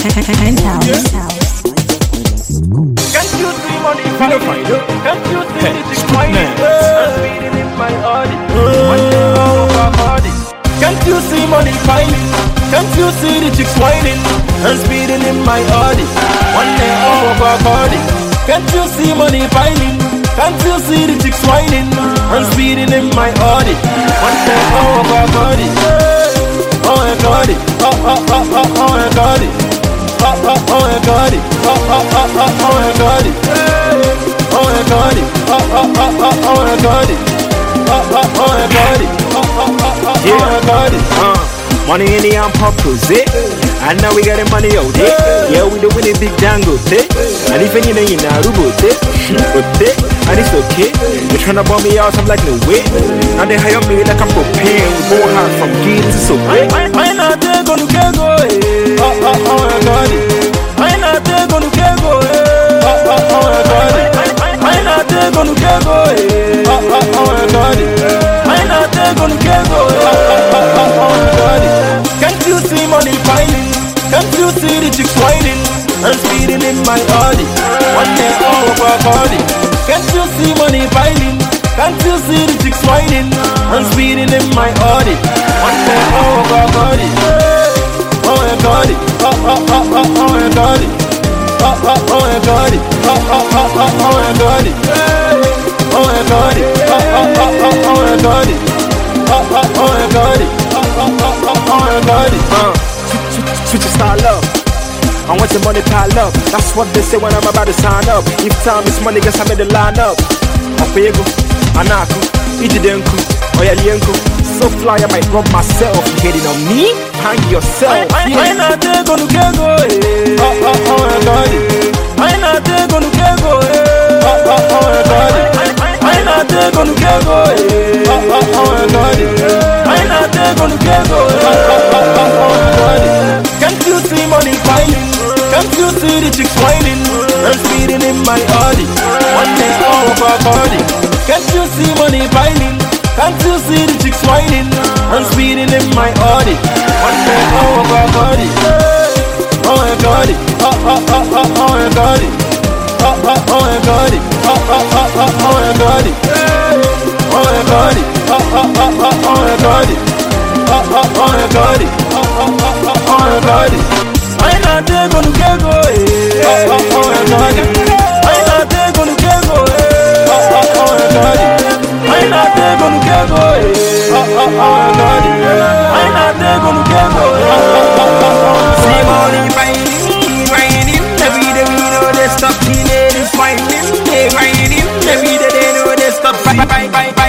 Penthouse. Can't you see money fighting? Can't you see the chick whining? I'm speeding in my Audi. One day all over body. Can't you see money fighting? Can't you see the chicks whining? I'm speeding in my Audi. One day all over body. Can't you see money fighting? Can't you see the chicks whining? I'm speeding in my Audi. One day all over body. Oh I got it. Oh I got it. Oh I got it. Oh I got it. Oh I got it. Oh I got it. Oh I got it. Oh I got it. Money in the arm purpose, eh? And now we got the money out, eh? Yeah, we doing a big dangle, eh? And even in a robot, eh? And it's okay. They're trying to bomb me out, I'm like, no way. Now they hire me like I'm prepared. We go hard from kids, so I not there gonna get go, eh? Oh I got it. I not there gonna get go, eh? Oh I got it. I not there gonna get go, eh? Oh I got it. I not there gonna get go, eh? Oh I got it. Can't you see money piling? Can't you see the chicks whining? I'm speeding in my Audi. One day all over body. Can't you see money piling? Can't you see the chicks whining? I'm speeding in my Audi. One day all over body. Oh I got it. Oh I got it. Oh I got it. Oh I got it. Oh I got it. Oh I got it. Oh I got it. I got it. Switch your style up. I want the money pile up. That's what they say when I'm about to sign up. If time is money, guess I made the line up. Opego, Anako, Ijidenku, Oyalienko. So fly, I might rob myself. You hating on me? Hang yourself. I not there gonna get go, eh? Oh I got it. I not there gonna get go, eh? Oh I got it. I not there gonna get go, eh? Oh I got it. I not there gonna get go, eh? Oh I got it. Can't you see money piling? Can't you see the chicks whining? I'm speeding in my Audi. One day all over body. Can't you see money piling? Can't you see the chicks whining? I'm speeding in my Audi. One day all over body. Oh I got it. Oh I got it. Oh I got it. Oh I got it. Oh I got it. Oh I got it. Oh I got it. Oh I got it. I not there gonna get go, eh? Oh I got it. I not there gonna get go, eh? Oh I got it. I not there gonna get go, eh? Oh I got it. I not there gonna get go, eh? See money grinding. Every day we know they stop. Teenagers fighting. They grinding. Every day they know they stop. Grinding.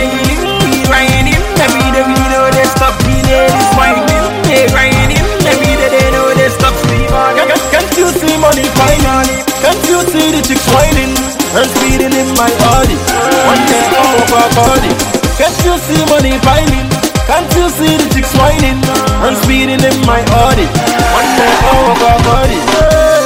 Every day we know they stop. Teenagers fighting. They grinding. Every day they know they stop. Can't you see money piling? Can't you see the chicks whining? I'm speeding in my Audi. One day all over body. Can't you see money piling? Can't you see the chicks whining? I'm speeding in my Audi. One day all over body.